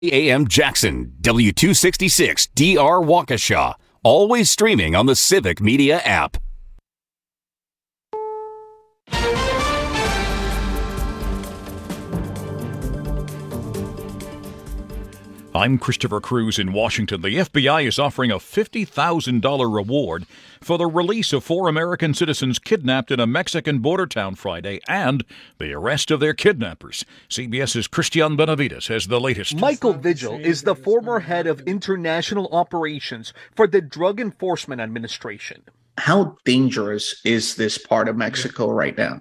AM Jackson, W266 DR Waukesha. Always streaming on the Civic Media app. I'm Christopher Cruz in Washington. The FBI is offering a $50,000 reward for the release of 4 American citizens kidnapped in a Mexican border town Friday and the arrest of their kidnappers. CBS's Christian Benavides has the latest. Michael Vigil is the former head of international operations for the Drug Enforcement Administration. How dangerous is this part of Mexico right now?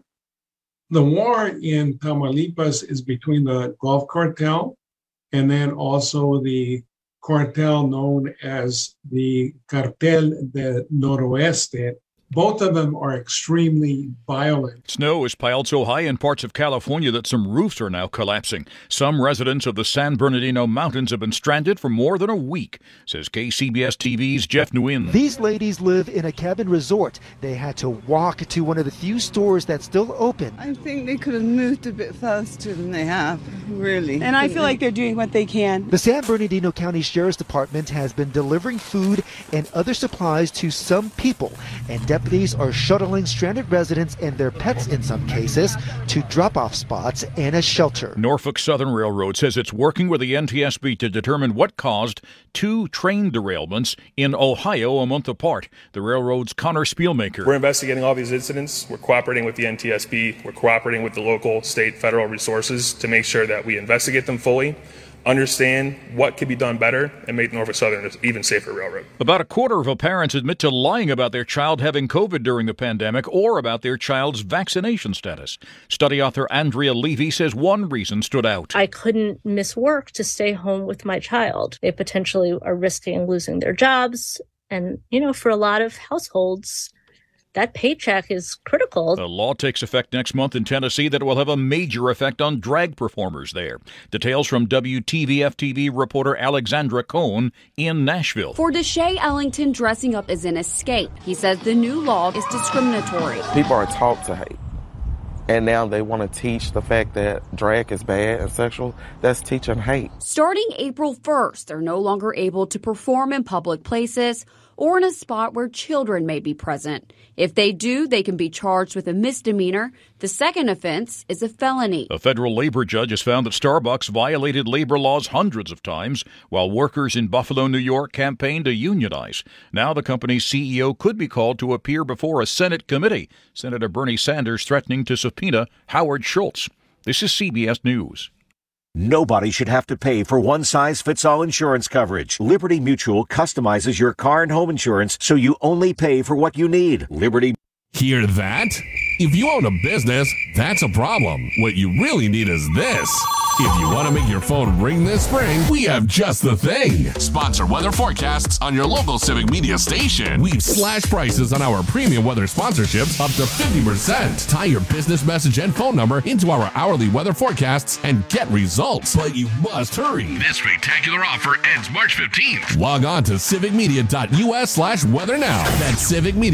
The war in Tamaulipas is between the Gulf Cartel and then also the cartel known as the Cartel del Noroeste. Both of them are extremely violent. Snow has piled so high in parts of California that some roofs are now collapsing. Some residents of the San Bernardino Mountains have been stranded for more than a week, says KCBS TV's Jeff Nguyen. These ladies live in a cabin resort. They had to walk to one of the few stores that's still open. I think they could have moved a bit faster than they have, really. And I feel like they're doing what they can. The San Bernardino County Sheriff's Department has been delivering food and other supplies to some people, and deputies are shuttling stranded residents and their pets in some cases to drop-off spots and a shelter. Norfolk Southern Railroad says it's working with the NTSB to determine what caused 2 train derailments in Ohio a month apart. The railroad's Connor Spielmaker. We're investigating all these incidents. We're cooperating with the NTSB. We're cooperating with the local, state, federal resources to make sure that we investigate them fully, understand what could be done better, and make Norfolk Southern an even safer railroad. About a quarter of parents admit to lying about their child having COVID during the pandemic or about their child's vaccination status. Study author Andrea Levy says one reason stood out. I couldn't miss work to stay home with my child. They potentially are risking losing their jobs. And, for a lot of households, that paycheck is critical. The law takes effect next month in Tennessee that will have a major effect on drag performers there. Details from WTVF-TV reporter Alexandra Cohn in Nashville. For Deshae Ellington, dressing up is an escape. He says the new law is discriminatory. People are taught to hate, and now they want to teach the fact that drag is bad and sexual. That's teaching hate. Starting April 1st, they're no longer able to perform in public places or in a spot where children may be present. If they do, they can be charged with a misdemeanor. The second offense is a felony. A federal labor judge has found that Starbucks violated labor laws hundreds of times while workers in Buffalo, New York campaigned to unionize. Now the company's CEO could be called to appear before a Senate committee. Senator Bernie Sanders threatening to subpoena Howard Schultz. This is CBS News. Nobody should have to pay for one-size-fits-all insurance coverage. Liberty Mutual customizes your car and home insurance so you only pay for what you need. Liberty. Hear that? If you own a business, that's a problem. What you really need is this. If you want to make your phone ring this spring, we have just the thing. Sponsor weather forecasts on your local Civic Media station. We've slashed prices on our premium weather sponsorships up to 50%. Tie your business message and phone number into our hourly weather forecasts and get results. But you must hurry. This spectacular offer ends March 15th. Log on to civicmedia.us/weather now. That's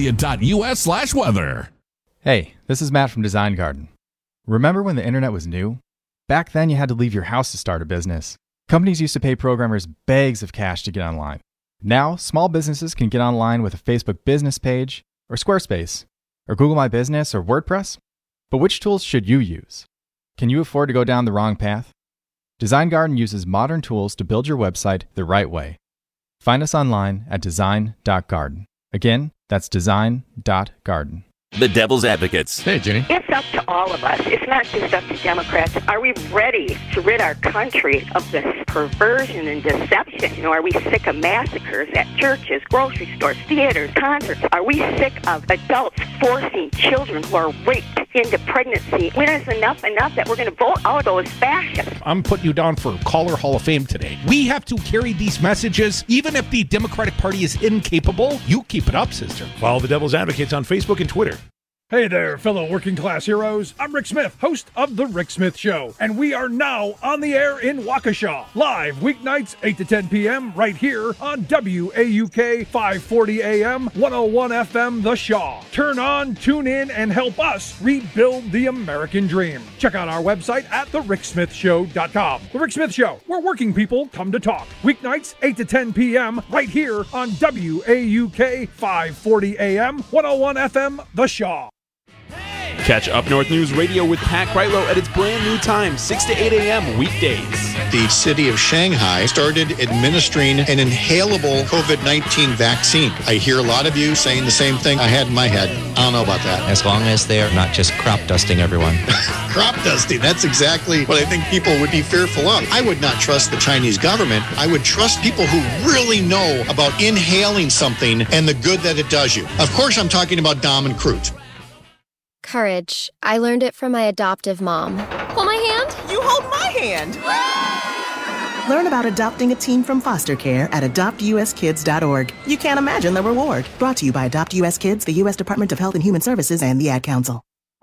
civicmedia.us/weather. Hey, this is Matt from Design Garden. Remember when the internet was new? Back then, you had to leave your house to start a business. Companies used to pay programmers bags of cash to get online. Now, small businesses can get online with a Facebook business page, or Squarespace, or Google My Business, or WordPress. But which tools should you use? Can you afford to go down the wrong path? Design Garden uses modern tools to build your website the right way. Find us online at design.garden. Again, that's design.garden. The Devil's Advocates. Hey, Jenny. It's up to all of us. It's not just up to Democrats. Are we ready to rid our country of this perversion and deception? Are we sick of massacres at churches, grocery stores, theaters, concerts? Are we sick of adults forcing children who are raped into pregnancy? When is enough that we're going to vote out those fascists? I'm putting you down for Caller Hall of Fame today. We have to carry these messages, even if the Democratic Party is incapable. You keep it up, sister. Follow the Devil's Advocates on Facebook and Twitter. Hey there, fellow working class heroes. I'm Rick Smith, host of The Rick Smith Show, and we are now on the air in Waukesha, live weeknights 8 to 10 p.m. right here on WAUK 540 AM, 101 FM, The Shaw. Turn on, tune in, and help us rebuild the American dream. Check out our website at thericksmithshow.com. The Rick Smith Show, where working people come to talk. Weeknights 8 to 10 p.m. right here on WAUK 540 AM, 101 FM, The Shaw. Catch Up North News Radio with Pat Kreitlow at its brand new time, 6 to 8 a.m. weekdays. The city of Shanghai started administering an inhalable COVID-19 vaccine. I hear a lot of you saying the same thing I had in my head. I don't know about that. As long as they're not just crop dusting everyone. Crop dusting, that's exactly what I think people would be fearful of. I would not trust the Chinese government. I would trust people who really know about inhaling something and the good that it does you. Of course, I'm talking about Dom and Crute. Courage. I learned it from my adoptive mom. Hold my hand. You hold my hand. Learn about adopting a teen from foster care at adoptuskids.org. You can't imagine the reward. Brought to you by Adopt US Kids, the U.S. Department of Health and Human Services, and the Ad Council.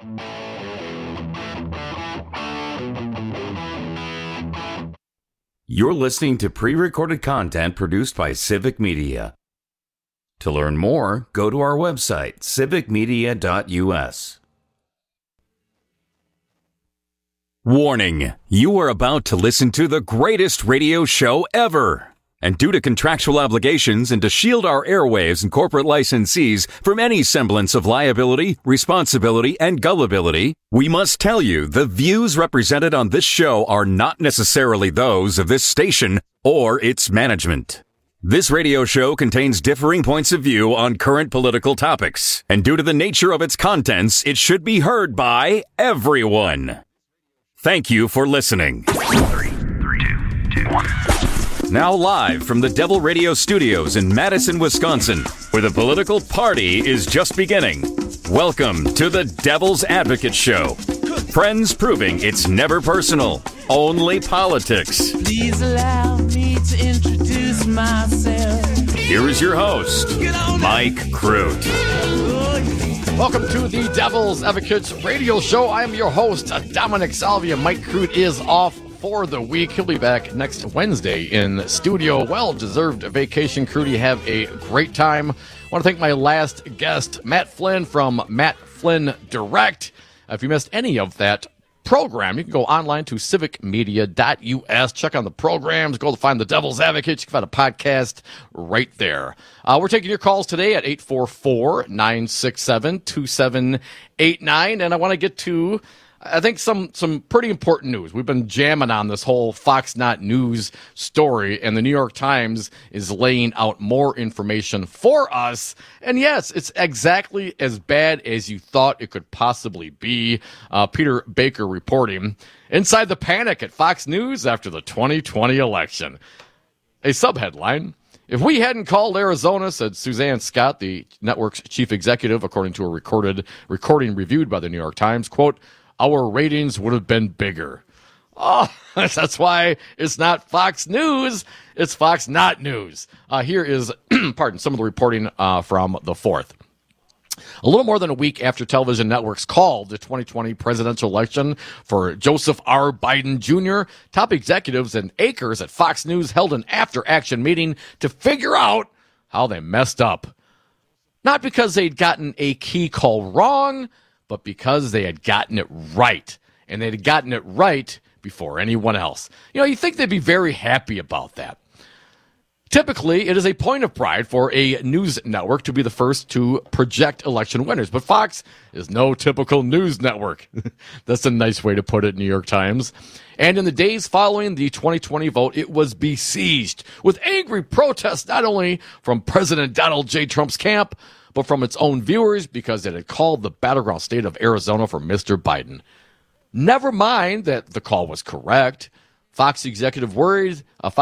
You're listening to pre-recorded content produced by Civic Media. To learn more, go to our website, civicmedia.us. Warning, you are about to listen to the greatest radio show ever. And due to contractual obligations and to shield our airwaves and corporate licensees from any semblance of liability, responsibility, and gullibility, we must tell you the views represented on this show are not necessarily those of this station or its management. This radio show contains differing points of view on current political topics, and due to the nature of its contents, it should be heard by everyone. Thank you for listening. 3, 2, 1. Now live from the Devil Radio Studios in Madison, Wisconsin, where the political party is just beginning. Welcome to the Devil's Advocate Show. Friends proving it's never personal, only politics. Please allow me to introduce myself. Here is your host, Mike Crute. Welcome to the Devil's Advocates Radio Show. I am your host, Dominic Salvia. Mike Crute is off for the week. He'll be back next Wednesday in studio. Well-deserved vacation. Crute, have a great time. I want to thank my last guest, Matt Flynn from Matt Flynn Direct. If you missed any of that program, you can go online to civicmedia.us, check on the programs, go to find the Devil's Advocates. You can find a podcast right there. We're taking your calls today at 844-967-2789, and I want to get to, I think, some pretty important news. We've been jamming on this whole Fox Not News story, and the New York Times is laying out more information for us. And yes, it's exactly as bad as you thought it could possibly be. Peter Baker reporting, inside the panic at Fox News after the 2020 election. A subheadline, if we hadn't called Arizona, said Suzanne Scott, the network's chief executive, according to a recording reviewed by the New York Times, quote, our ratings would have been bigger. Oh, that's why it's not Fox News. It's Fox Not News. Here is, some of the reporting from the 4th. A little more than a week after television networks called the 2020 presidential election for Joseph R. Biden Jr., top executives and anchors at Fox News held an after-action meeting to figure out how they messed up. Not because they'd gotten a key call wrong, but because they had gotten it right. And they'd gotten it right before anyone else. You know, you think they'd be very happy about that. Typically, it is a point of pride for a news network to be the first to project election winners. But Fox is no typical news network. That's a nice way to put it, New York Times. And in the days following the 2020 vote, it was besieged with angry protests, not only from President Donald J. Trump's camp, but from its own viewers because it had called the battleground state of Arizona for Mr. Biden. Never mind that the call was correct. Fox executives worried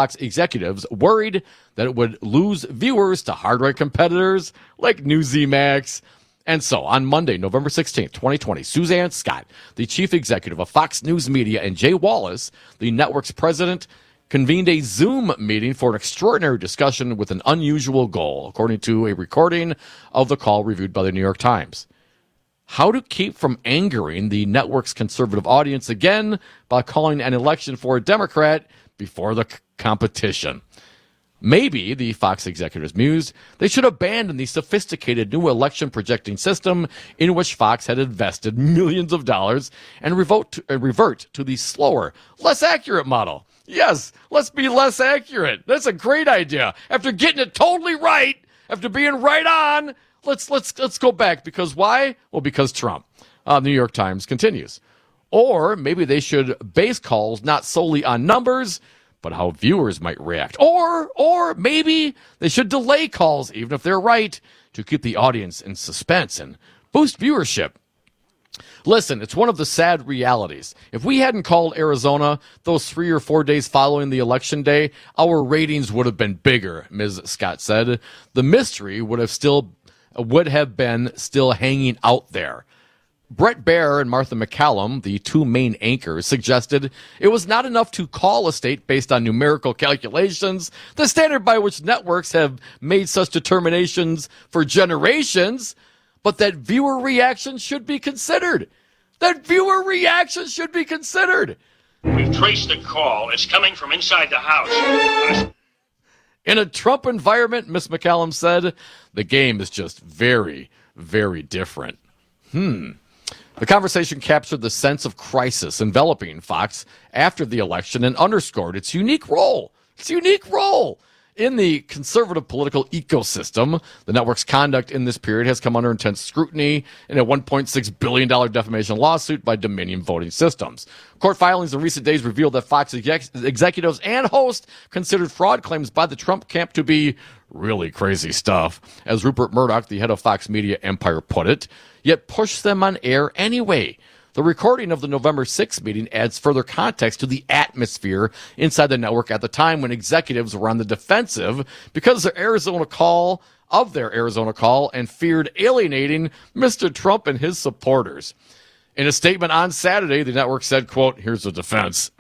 that it would lose viewers to hard-right competitors like Newsmax. And so, on Monday, November 16th, 2020, Suzanne Scott, the chief executive of Fox News Media, and Jay Wallace, the network's president, convened a Zoom meeting for an extraordinary discussion with an unusual goal, according to a recording of the call reviewed by the New York Times. how to keep from angering the network's conservative audience again by calling an election for a Democrat before the competition. Maybe, the Fox executives mused, they should abandon the sophisticated new election projecting system in which Fox had invested millions of dollars and revert to the slower, less accurate model. Yes, let's be less accurate. That's a great idea. After getting it totally right, after being right on, let's go back. Because why? Well, because Trump. The New York Times continues. Or maybe they should base calls not solely on numbers, but how viewers might react. Or maybe they should delay calls, even if they're right, to keep the audience in suspense and boost viewership. Listen, it's one of the sad realities. If we hadn't called Arizona those 3 or 4 days following the election day, our ratings would have been bigger, Ms. Scott said. The mystery would have been still hanging out there. Brett Baer and Martha McCallum, the two main anchors, suggested it was not enough to call a state based on numerical calculations, the standard by which networks have made such determinations for generations, but that viewer reaction should be considered. That viewer reaction should be considered. We've traced the call. It's coming from inside the house. In a Trump environment, Ms. McCallum said, the game is just very, very different. The conversation captured the sense of crisis enveloping Fox after the election and underscored its unique role. In the conservative political ecosystem. The network's conduct in this period has come under intense scrutiny in a $1.6 billion defamation lawsuit by Dominion Voting Systems. Court filings in recent days revealed that Fox executives and hosts considered fraud claims by the Trump camp to be really crazy stuff, as Rupert Murdoch, the head of Fox Media Empire, put it, yet pushed them on air anyway. The recording of the November 6th meeting adds further context to the atmosphere inside the network at the time when executives were on the defensive because of their Arizona call and feared alienating Mr. Trump and his supporters. In a statement on Saturday, the network said, quote, here's the defense.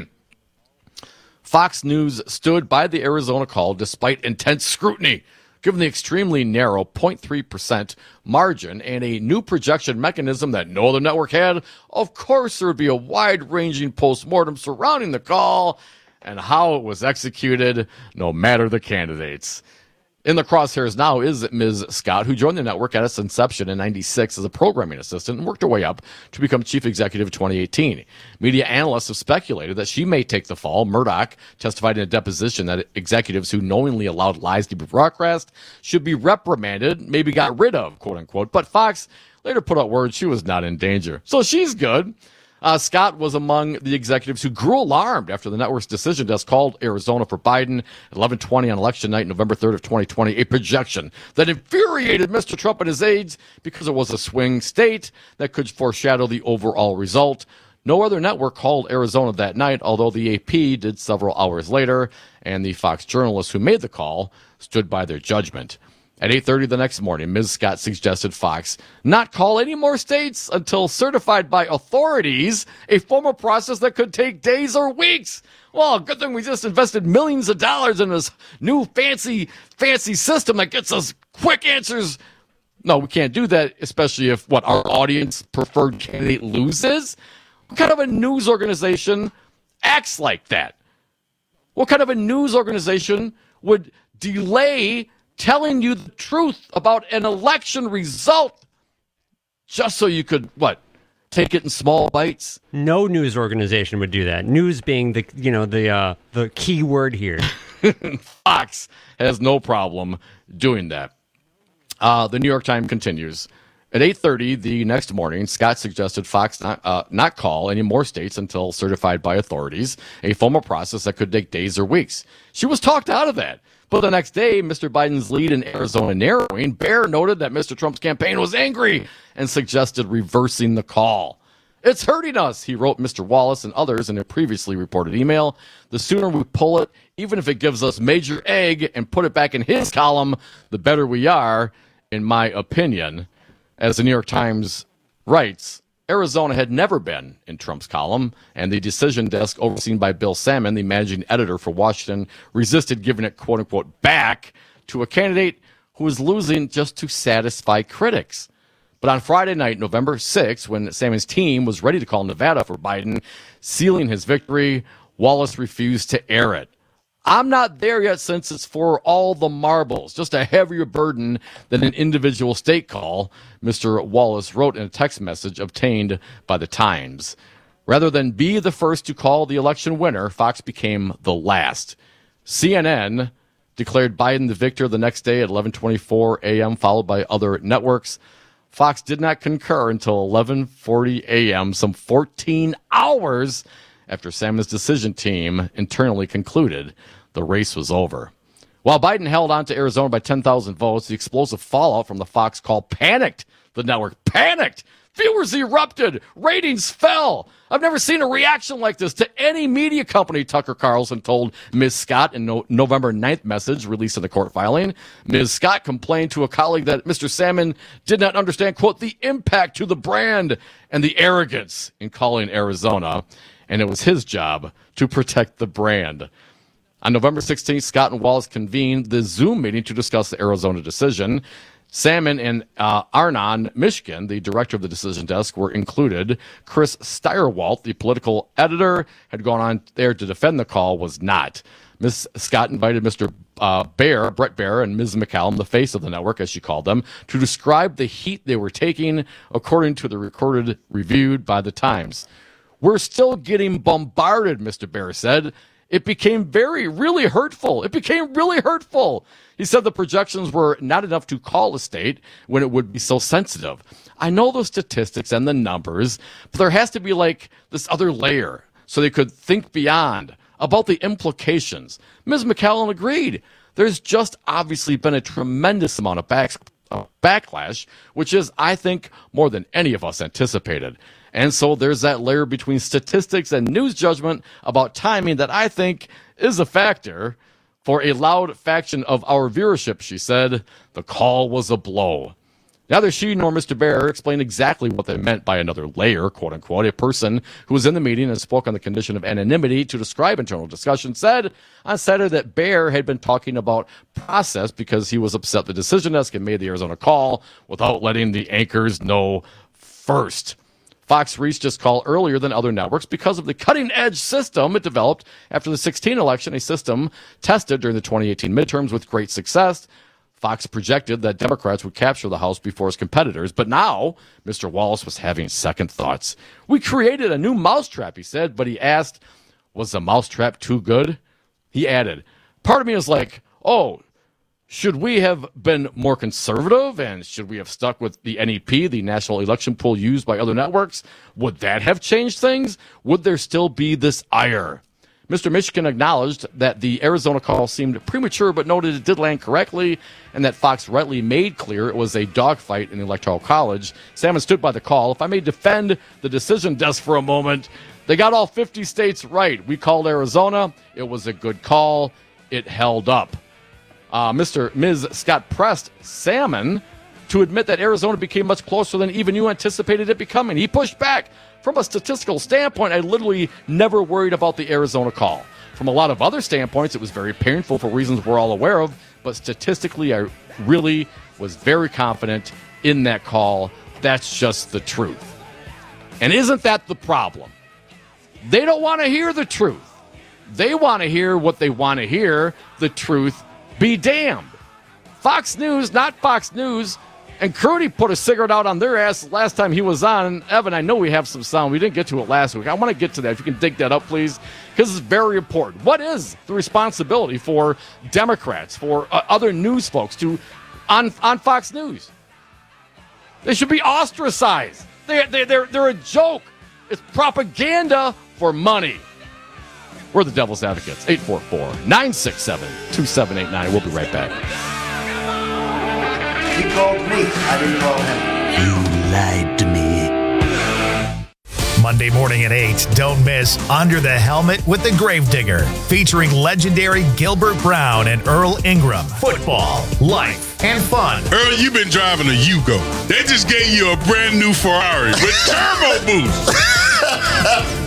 Fox News stood by the Arizona call despite intense scrutiny, given the extremely narrow 0.3% margin and a new projection mechanism that no other network had. Of course, there would be a wide-ranging postmortem surrounding the call and how it was executed, no matter the candidates. In the crosshairs now is Ms. Scott, who joined the network at its inception in 96 as a programming assistant and worked her way up to become chief executive in 2018. Media analysts have speculated that she may take the fall. Murdoch testified in a deposition that executives who knowingly allowed lies to be broadcast should be reprimanded, maybe got rid of, quote unquote. But Fox later put out word she was not in danger. So she's good. Scott was among the executives who grew alarmed after the network's decision desk called Arizona for Biden at 11:20 on election night, November 3rd of 2020, a projection that infuriated Mr. Trump and his aides because it was a swing state that could foreshadow the overall result. No other network called Arizona that night, although the AP did several hours later, and the Fox journalists who made the call stood by their judgment. At 8:30 the next morning, Ms. Scott suggested Fox not call any more states until certified by authorities, a formal process that could take days or weeks. Well, good thing we just invested millions of dollars in this new fancy system that gets us quick answers. No, we can't do that, especially if our audience preferred candidate loses. What kind of a news organization acts like that? What kind of a news organization would delay telling you the truth about an election result just so you could, take it in small bites? No news organization would do that. News being the key word here. Fox has no problem doing that. The New York Times continues. At 8:30 the next morning, Scott suggested Fox not call any more states until certified by authorities, a formal process that could take days or weeks. She was talked out of that. But the next day, Mr. Biden's lead in Arizona narrowing, Baer noted that Mr. Trump's campaign was angry and suggested reversing the call. It's hurting us, he wrote Mr. Wallace and others in a previously reported email. The sooner we pull it, even if it gives us major egg, and put it back in his column, the better we are, in my opinion. As the New York Times writes, Arizona had never been in Trump's column, and the decision desk overseen by Bill Salmon, the managing editor for Washington, resisted giving it, quote-unquote, back to a candidate who was losing just to satisfy critics. But on Friday night, November 6th, when Salmon's team was ready to call Nevada for Biden, sealing his victory, Wallace refused to air it. I'm not there yet since it's for all the marbles, just a heavier burden than an individual state call, Mr. Wallace wrote in a text message obtained by the Times. Rather than be the first to call the election winner, Fox became the last. CNN declared Biden the victor the next day at 11:24 a.m., followed by other networks. Fox did not concur until 11:40 a.m., some 14 hours after Salmon's decision team internally concluded the race was over. While Biden held on to Arizona by 10,000 votes, the explosive fallout from the Fox call panicked the network. Panicked! Viewers erupted. Ratings fell. I've never seen a reaction like this to any media company, Tucker Carlson told Ms. Scott in November 9th message released in the court filing. Ms. Scott complained to a colleague that Mr. Salmon did not understand, quote, the impact to the brand and the arrogance in calling Arizona, and it was his job to protect the brand. On November 16th, Scott and Wallace convened the Zoom meeting to discuss the Arizona decision. Salmon and Arnon Mishkin, the director of the decision desk, were included. Chris Steyerwalt, the political editor, had gone on there to defend the call, was not. Ms. Scott invited Mr. Brett Baer, and Ms. McCallum, the face of the network, as she called them, to describe the heat they were taking, according to the recorded reviewed by the Times. We're still getting bombarded, Mr. Baer said. It became really hurtful. It became really hurtful. He said the projections were not enough to call a state when it would be so sensitive. I know those statistics and the numbers, but there has to be like this other layer so they could think beyond about the implications. Ms. McCallum agreed. There's just obviously been a tremendous amount of backlash, which is, I think, more than any of us anticipated. And so there's that layer between statistics and news judgment about timing that I think is a factor for a loud faction of our viewership, she said. The call was a blow. Neither she nor Mr. Baer explained exactly what they meant by another layer, quote unquote. A person who was in the meeting and spoke on the condition of anonymity to describe internal discussion said on Saturday that Baer had been talking about process because he was upset the decision desk had made the Arizona call without letting the anchors know first. Fox reached its call earlier than other networks because of the cutting-edge system it developed after the 2016 election, a system tested during the 2018 midterms with great success. Fox projected that Democrats would capture the House before its competitors, but now Mr. Wallace was having second thoughts. We created a new mousetrap, he said, but he asked, was the mousetrap too good? He added, part of me is like, oh, should we have been more conservative, and should we have stuck with the NEP, the national election poll used by other networks? Would that have changed things? Would there still be this ire? Mr. Mishkin acknowledged that the Arizona call seemed premature, but noted it did land correctly, and that Fox rightly made clear it was a dogfight in the Electoral College. Salmon stood by the call. If I may defend the decision desk for a moment, they got all 50 states right. We called Arizona. It was a good call. It held up. Ms. Scott pressed Salmon to admit that Arizona became much closer than even you anticipated it becoming. He pushed back. From a statistical standpoint, I literally never worried about the Arizona call. From a lot of other standpoints, it was very painful for reasons we're all aware of, but statistically, I really was very confident in that call. That's just the truth. And isn't that the problem? They don't want to hear the truth. They want to hear what they want to hear, the truth be damned. Fox News, not Fox News, and Crudy put a cigarette out on their ass last time he was on. Evan, I know we have some sound. We didn't get to it last week. I want to get to that. If you can dig that up, please, because it's very important. What is the responsibility for Democrats, for other news folks on Fox News? They should be ostracized. They're a joke. It's propaganda for money. We're the Devil's Advocates. 844-967-2789. We'll be right back. He called me. I didn't call him. You lied to me. Monday morning at 8, don't miss Under the Helmet with the Gravedigger, featuring legendary Gilbert Brown and Earl Ingram. Football, life, and fun. Earl, you've been driving a Yugo. They just gave you a brand new Ferrari with turbo boost.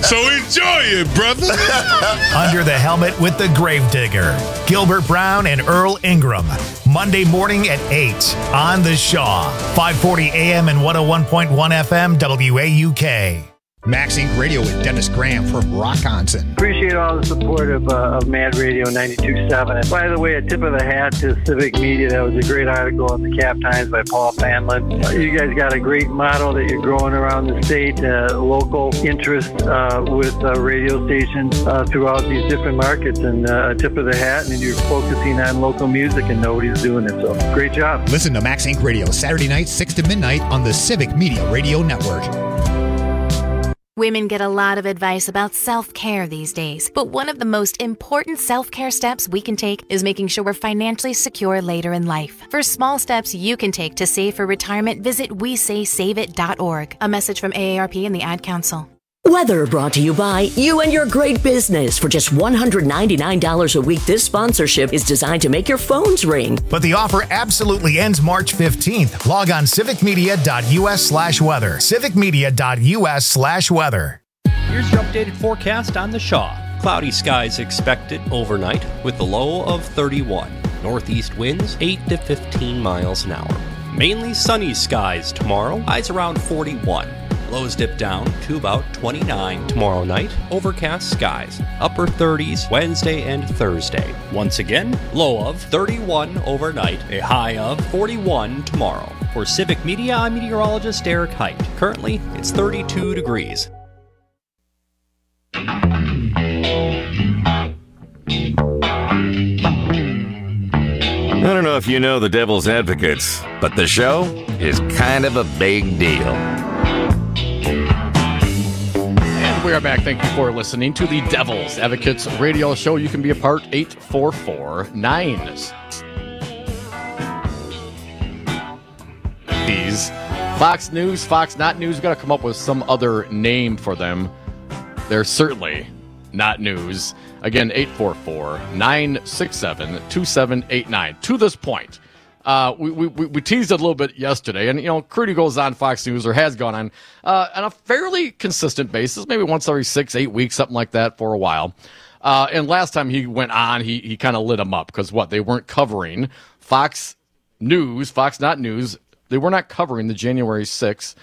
So enjoy it, brother. Under the Helmet with the Gravedigger, Gilbert Brown and Earl Ingram. Monday morning at 8 on The Shaw. 540 AM and 101.1 FM WAUK. Max Inc. Radio with Dennis Graham from Rockonson. Appreciate all the support of Mad Radio 92.7. And by the way, a tip of the hat to Civic Media. That was a great article in the Cap Times by Paul Fanlin. You guys got a great model that you're growing around the state, local interest with radio stations throughout these different markets. And a tip of the hat, and you're focusing on local music, and nobody's doing it. So great job. Listen to Max Inc. Radio Saturday night, 6 to midnight on the Civic Media Radio Network. Women get a lot of advice about self-care these days, but one of the most important self-care steps we can take is making sure we're financially secure later in life. For small steps you can take to save for retirement, visit WeSaySaveIt.org. A message from AARP and the Ad Council. Weather brought to you by You and Your Great Business. For just $199 a week, this sponsorship is designed to make your phones ring. But the offer absolutely ends March 15th. Log on civicmedia.us/weather. civicmedia.us/weather. Here's your updated forecast on the Shaw. Cloudy skies expected overnight with a low of 31. Northeast winds 8 to 15 miles an hour. Mainly sunny skies tomorrow, highs around 41. Lows dip down to about 29 tomorrow night. Overcast skies, upper 30s Wednesday and Thursday. Once again, low of 31 overnight, a high of 41 tomorrow. For Civic Media, I'm meteorologist Derek Height. Currently, it's 32 degrees. I don't know if you know the Devil's Advocates, but the show is kind of a big deal. We are back. Thank you for listening to the Devil's Advocates radio show. You can be a part 844-9s. These Fox News, Fox Not News. We've got to come up with some other name for them. They're certainly not news. Again, 844-967-2789. To this point, we teased it a little bit yesterday, and Crudy goes on Fox News, or has gone on a fairly consistent basis, maybe once every 6-8 weeks, something like that, for a while. And last time he went on, he kind of lit them up because they weren't covering Fox News, Fox Not News. They were not covering the January 6th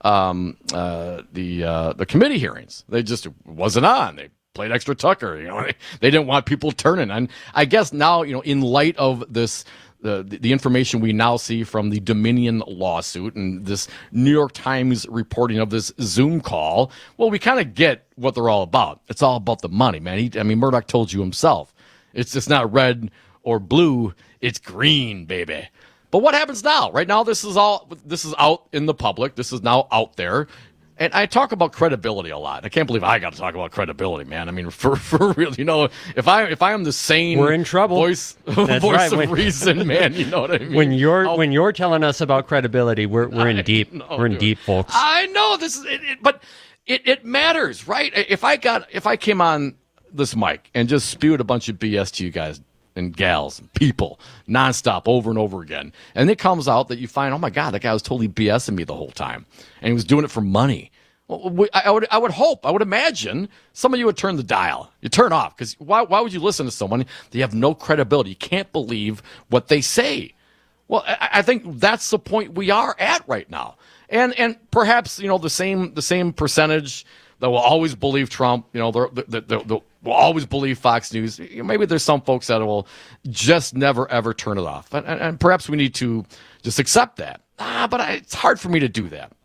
the committee hearings. They just wasn't on. They played Extra Tucker. They didn't want people turning. And I guess now, in light of this. The information we now see from the Dominion lawsuit and this New York Times reporting of this Zoom call, well, we kind of get what they're all about. It's all about the money, man. Murdoch told you himself. It's just not red or blue. It's green, baby. But what happens now? Right now, this is out in the public. This is now out there. And I talk about credibility a lot. I can't believe I got to talk about credibility, man. For real, if I am the sane, we're in trouble. Voice right. of reason, man. You know what I mean? When you're telling us about credibility, we're in deep. We're in deep, folks. I know this is it, but it matters, right? If I came on this mic and just spewed a bunch of BS to you guys and gals and people nonstop over and over again, and it comes out that you find, oh my God, that guy was totally BSing me the whole time, and he was doing it for money. Well, I would hope, I would imagine some of you would turn the dial. You turn off, because why would you listen to someone that you have no credibility? You can't believe what they say. Well, I think that's the point we are at right now, and perhaps the same percentage that will always believe Trump, will always believe Fox News. Maybe there's some folks that will just never, ever turn it off. And perhaps we need to just accept that. But it's hard for me to do that.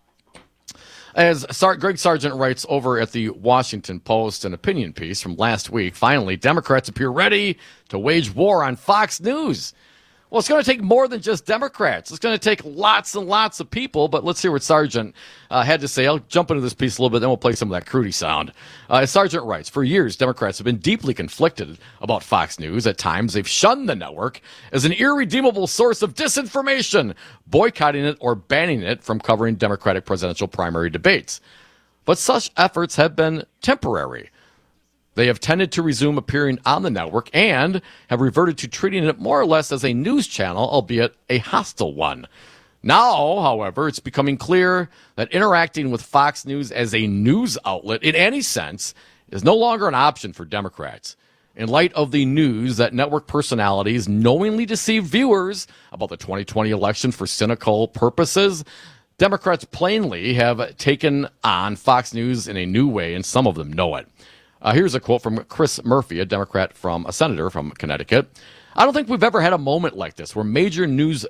As Greg Sargent writes over at the Washington Post, an opinion piece from last week, finally, Democrats appear ready to wage war on Fox News. Well, it's going to take more than just Democrats. It's going to take lots and lots of people, but let's hear what Sargent had to say. I'll jump into this piece a little bit, then we'll play some of that Crudy sound. As Sargent writes, for years, Democrats have been deeply conflicted about Fox News. At times, they've shunned the network as an irredeemable source of disinformation, boycotting it or banning it from covering Democratic presidential primary debates. But such efforts have been temporary. They have tended to resume appearing on the network and have reverted to treating it more or less as a news channel, albeit a hostile one. Now, however, it's becoming clear that interacting with Fox News as a news outlet in any sense is no longer an option for Democrats. In light of the news that network personalities knowingly deceived viewers about the 2020 election for cynical purposes, Democrats plainly have taken on Fox News in a new way, and some of them know it. Here's a quote from Chris Murphy, a senator from Connecticut. I don't think we've ever had a moment like this where a major news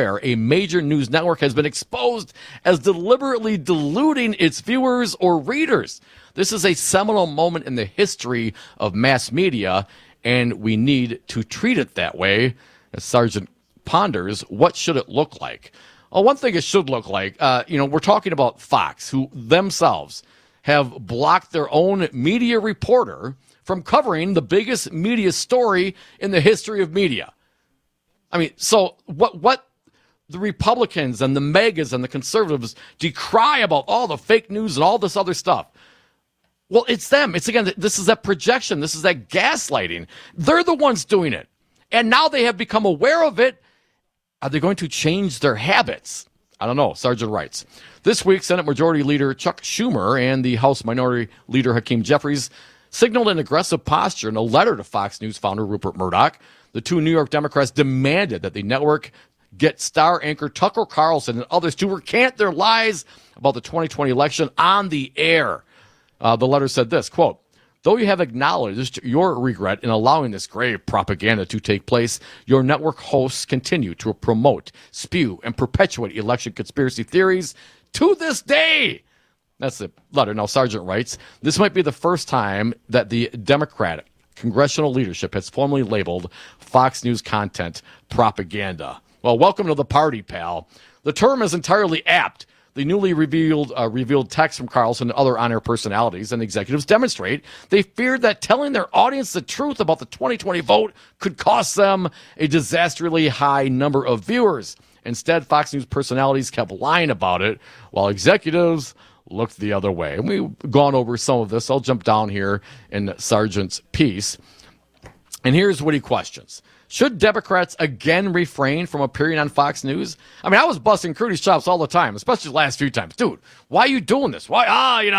network has been exposed as deliberately deluding its viewers or readers. This is a seminal moment in the history of mass media, and we need to treat it that way. As Sergeant ponders, what should it look like? Well, one thing it should look like, we're talking about Fox, who themselves have blocked their own media reporter from covering the biggest media story in the history of media. I mean, so what the Republicans and the megas and the conservatives decry about all the fake news and all this other stuff. Well, it's them. It's, again, this is that projection. This is that gaslighting. They're the ones doing it. And now they have become aware of it. Are they going to change their habits? I don't know. Sargent writes, this week, Senate Majority Leader Chuck Schumer and the House Minority Leader Hakeem Jeffries signaled an aggressive posture in a letter to Fox News founder Rupert Murdoch. The two New York Democrats demanded that the network get star anchor Tucker Carlson and others to recant their lies about the 2020 election on the air. The letter said this, quote, though you have acknowledged your regret in allowing this grave propaganda to take place, your network hosts continue to promote, spew, and perpetuate election conspiracy theories to this day. That's the letter. Now, Sargent writes, this might be the first time that the Democratic congressional leadership has formally labeled Fox News content propaganda. Well, welcome to the party, pal. The term is entirely apt. The newly revealed text from Carlson and other on-air personalities and executives demonstrate they feared that telling their audience the truth about the 2020 vote could cost them a disastrously high number of viewers. Instead, Fox News personalities kept lying about it, while executives looked the other way. And we've gone over some of this. I'll jump down here in Sargent's piece. And here's what he questions. Should Democrats again refrain from appearing on Fox News? I mean, I was busting Crudy's chops all the time, especially the last few times. Dude, why are you doing this? Why?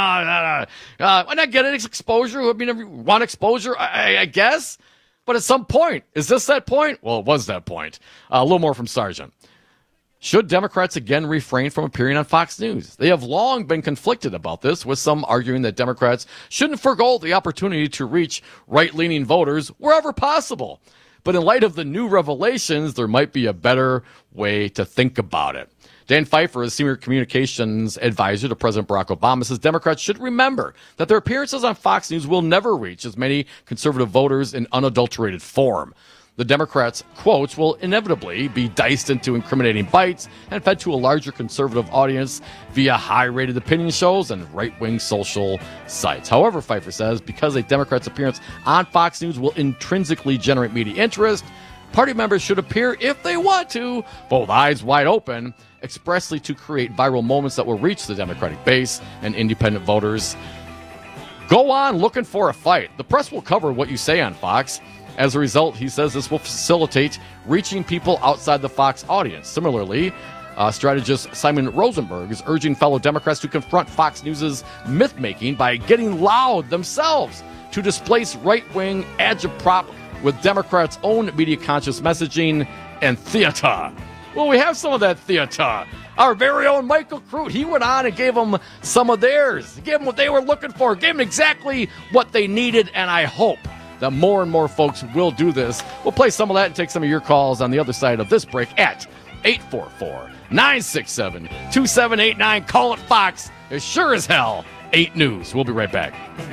Why not get it? Exposure? I mean, you want exposure, I guess. But at some point, is this that point? Well, it was that point. A little more from Sargent. Should Democrats again refrain from appearing on Fox News? They have long been conflicted about this, with some arguing that Democrats shouldn't forgo the opportunity to reach right-leaning voters wherever possible. But in light of the new revelations, there might be a better way to think about it. Dan Pfeiffer, a senior communications advisor to President Barack Obama, says Democrats should remember that their appearances on Fox News will never reach as many conservative voters in unadulterated form. The Democrats' quotes will inevitably be diced into incriminating bites and fed to a larger conservative audience via high-rated opinion shows and right-wing social sites. However, Pfeiffer says, because a Democrat's appearance on Fox News will intrinsically generate media interest, party members should appear, if they want to, both eyes wide open, expressly to create viral moments that will reach the Democratic base and independent voters. Go on looking for a fight. The press will cover what you say on Fox. As a result, he says this will facilitate reaching people outside the Fox audience. Similarly, strategist Simon Rosenberg is urging fellow Democrats to confront Fox News' myth-making by getting loud themselves to displace right-wing agitprop with Democrats' own media-conscious messaging and theater. Well, we have some of that theater. Our very own Michael Crute, he went on and gave them some of theirs. He gave them what they were looking for. Gave them exactly what they needed, and I hope that more and more folks will do this. We'll play some of that and take some of your calls on the other side of this break at 844-967-2789. Call it Fox. It sure as hell ain't news. We'll be right back.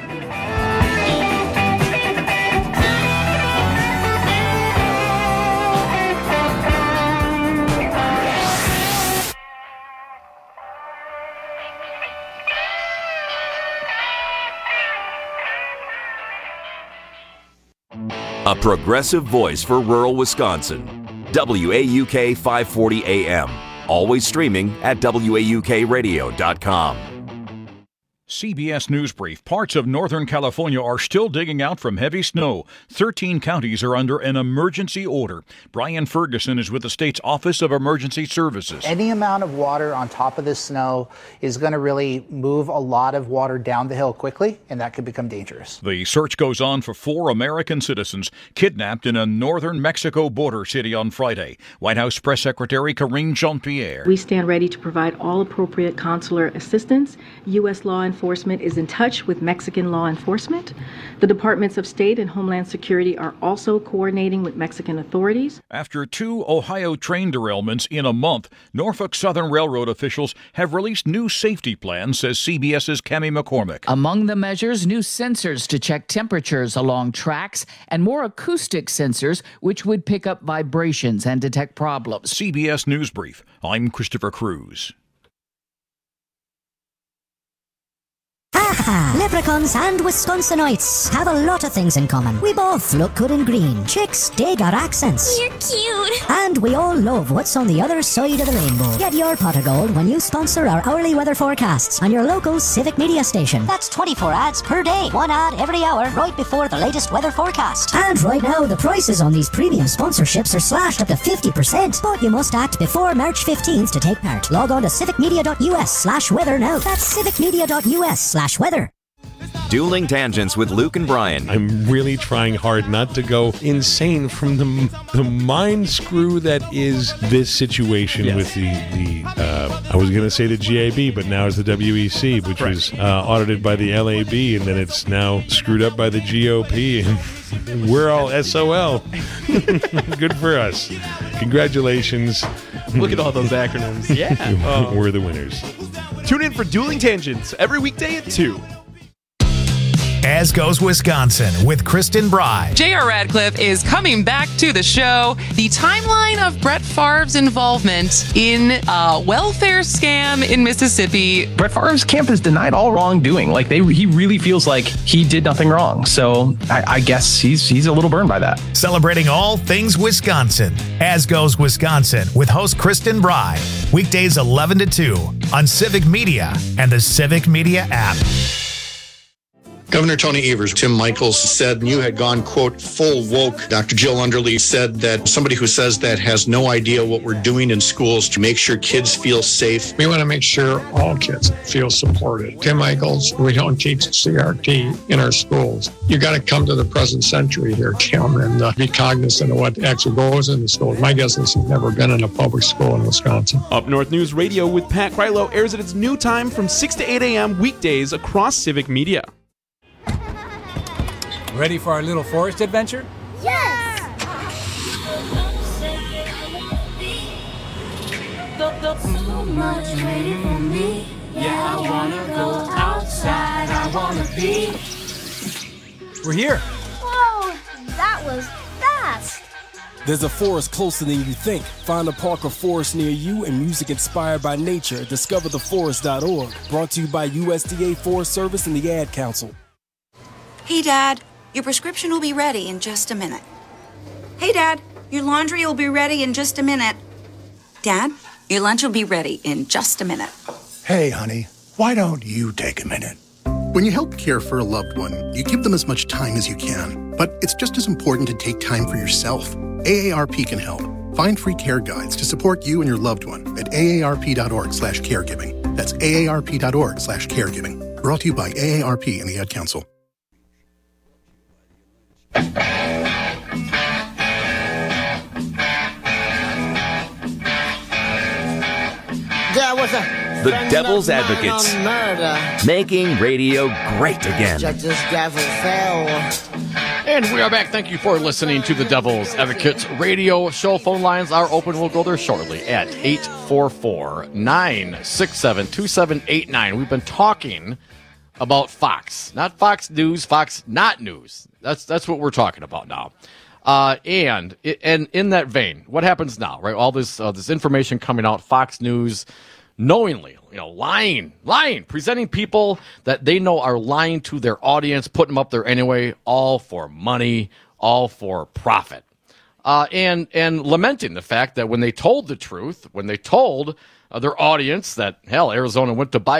A progressive voice for rural Wisconsin. WAUK 540 AM. Always streaming at WAUKradio.com. CBS News Brief. Parts of Northern California are still digging out from heavy snow. 13 counties are under an emergency order. Brian Ferguson is with the state's Office of Emergency Services. Any amount of water on top of the snow is going to really move a lot of water down the hill quickly, and that could become dangerous. The search goes on for 4 American citizens kidnapped in a northern Mexico border city on Friday. White House Press Secretary Karine Jean-Pierre. We stand ready to provide all appropriate consular assistance. U.S. law enforcement is in touch with Mexican law enforcement. The Departments of State and Homeland Security are also coordinating with Mexican authorities. After 2 Ohio train derailments in a month, Norfolk Southern Railroad officials have released new safety plans, says CBS's Cammie McCormick. Among the measures, new sensors to check temperatures along tracks and more acoustic sensors which would pick up vibrations and detect problems. CBS News Brief. I'm Christopher Cruz. Leprechauns and Wisconsinites have a lot of things in common. We both look good in green. Chicks dig our accents. You're cute. And we all love what's on the other side of the rainbow. Get your pot of gold when you sponsor our hourly weather forecasts on your local Civic Media station. That's 24 ads per day. 1 ad every hour right before the latest weather forecast. And right now, the prices on these premium sponsorships are slashed up to 50%. But you must act before March 15th to take part. Log on to civicmedia.us/weather now. That's civicmedia.us/weather. Dueling Tangents with Luke and Brian. I'm really trying hard not to go insane from the mind screw that is this situation with the I was going to say the GAB, but now it's the WEC, which was audited by the LAB, and then it's now screwed up by the GOP, and we're all SOL. Good for us. Congratulations. Look at all those acronyms. Yeah. We're the winners. Tune in for Dueling Tangents every weekday at 2. As Goes Wisconsin with Kristen Bry. J.R. Radcliffe is coming back to the show. The timeline of Brett Favre's involvement in a welfare scam in Mississippi. Brett Favre's camp has denied all wrongdoing. Like he really feels like he did nothing wrong. So I guess he's a little burned by that. Celebrating all things Wisconsin. As Goes Wisconsin with host Kristen Bry. Weekdays 11 to 2 on Civic Media and the Civic Media app. Governor Tony Evers, Tim Michaels said you had gone, quote, full woke. Dr. Jill Underly said that somebody who says that has no idea what we're doing in schools to make sure kids feel safe. We want to make sure all kids feel supported. Tim Michaels, we don't teach CRT in our schools. You got to come to the present century here, Tim, and be cognizant of what actually goes in the schools. My guess is he's never been in a public school in Wisconsin. Up North News Radio with Pat Krylo airs at its new time from 6 to 8 a.m. weekdays across Civic Media. Ready for our little forest adventure? Yes! So much waiting for me. Yeah, I wanna go outside. I wanna be. We're here. Whoa, that was fast. There's a forest closer than you think. Find a park or forest near you and music inspired by nature at discovertheforest.org. Brought to you by USDA Forest Service and the Ad Council. Hey, Dad. Your prescription will be ready in just a minute. Hey, Dad, your laundry will be ready in just a minute. Dad, your lunch will be ready in just a minute. Hey, honey, why don't you take a minute? When you help care for a loved one, you give them as much time as you can. But it's just as important to take time for yourself. AARP can help. Find free care guides to support you and your loved one at aarp.org/caregiving. That's aarp.org/caregiving. Brought to you by AARP and the Ad Council. There was The Devil's Advocates, making radio great again. And we are back. Thank you for listening to the Devil's Advocates radio show. Phone lines are open. We'll go there shortly at 844-967-2789. We've been talking about Fox, not Fox News, Fox Not News. That's what we're talking about now. And in that vein, what happens now, right? All this information coming out, Fox News knowingly, lying, presenting people that they know are lying to their audience, putting them up there anyway, all for money, all for profit. And lamenting the fact that when they told the truth, when they told their audience that, hell, Arizona went to Biden,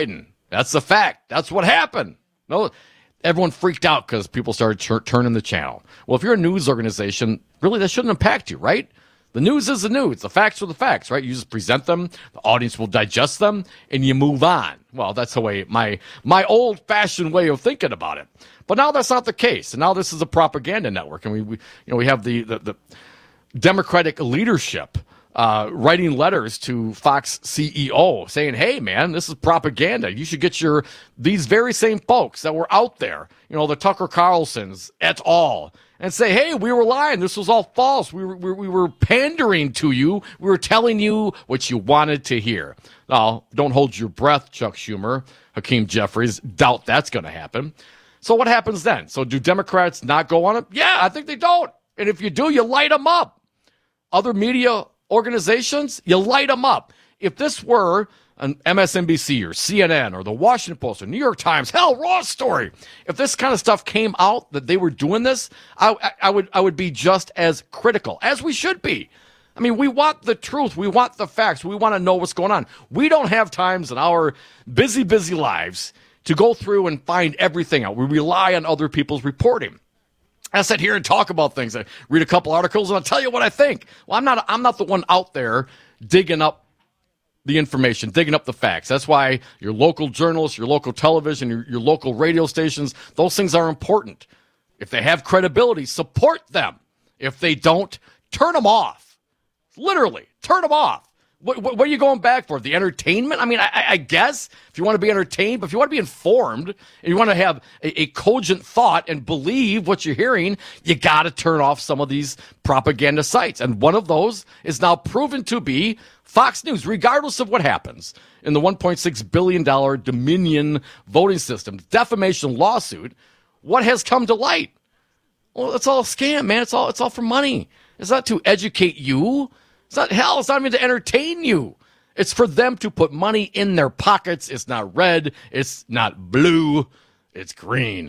That's the fact. That's what happened. No, everyone freaked out because people started turning the channel. Well, if you're a news organization, really, that shouldn't impact you, right? The news is the news. The facts are the facts, right? You just present them. The audience will digest them, and you move on. Well, that's the way my old-fashioned way of thinking about it. But now that's not the case. And now this is a propaganda network, and we have the Democratic leadership writing letters to Fox CEO saying, hey, man, this is propaganda. You should get these very same folks that were out there, the Tucker Carlsons et al., and say, hey, we were lying. This was all false. We were pandering to you. We were telling you what you wanted to hear. Now, don't hold your breath, Chuck Schumer, Hakeem Jeffries. Doubt that's going to happen. So what happens then? So do Democrats not go on it? Yeah, I think they don't. And if you do, you light them up. Other media organizations, you light them up. If this were an MSNBC or CNN or the Washington Post or New York Times, hell, Raw Story, if this kind of stuff came out that they were doing this, I would be just as critical, as we should be. I mean, we want the truth. We want the facts. We want to know what's going on. We don't have times in our busy lives to go through and find everything out. We rely on other people's reporting. I sit here and talk about things. I read a couple articles and I'll tell you what I think. Well, I'm not the one out there digging up the information, digging up the facts. That's why your local journalists, your local television, your local radio stations, those things are important. If they have credibility, support them. If they don't, turn them off. Literally, turn them off. What are you going back for? The entertainment? I mean, I guess if you want to be entertained, but if you want to be informed and you want to have a cogent thought and believe what you're hearing, you got to turn off some of these propaganda sites. And one of those is now proven to be Fox News, regardless of what happens in the $1.6 billion Dominion voting system defamation lawsuit. What has come to light? Well, it's all a scam, man. It's all for money. It's not to educate you. It's not even to entertain you. It's for them to put money in their pockets. It's not red. It's not blue. It's green.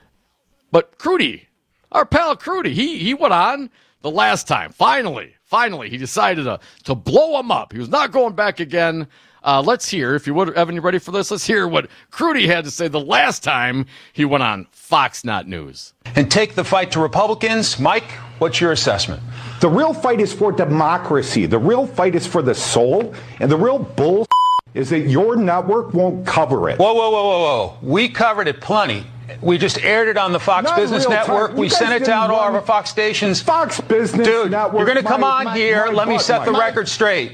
But Crudy, our pal Crudy, he went on the last time. Finally, he decided to blow him up. He was not going back again. Let's hear, if you would, Evan, you ready for this? Let's hear what Crudy had to say the last time he went on Fox Not News. And take the fight to Republicans. Mike, what's your assessment? The real fight is for democracy. The real fight is for the soul. And the real bull is that your network won't cover it. Whoa. We covered it plenty. We just aired it on the Fox Business Network. We sent it to all of our Fox stations. Fox Business Network. You're going to come on here. Let me set the record straight.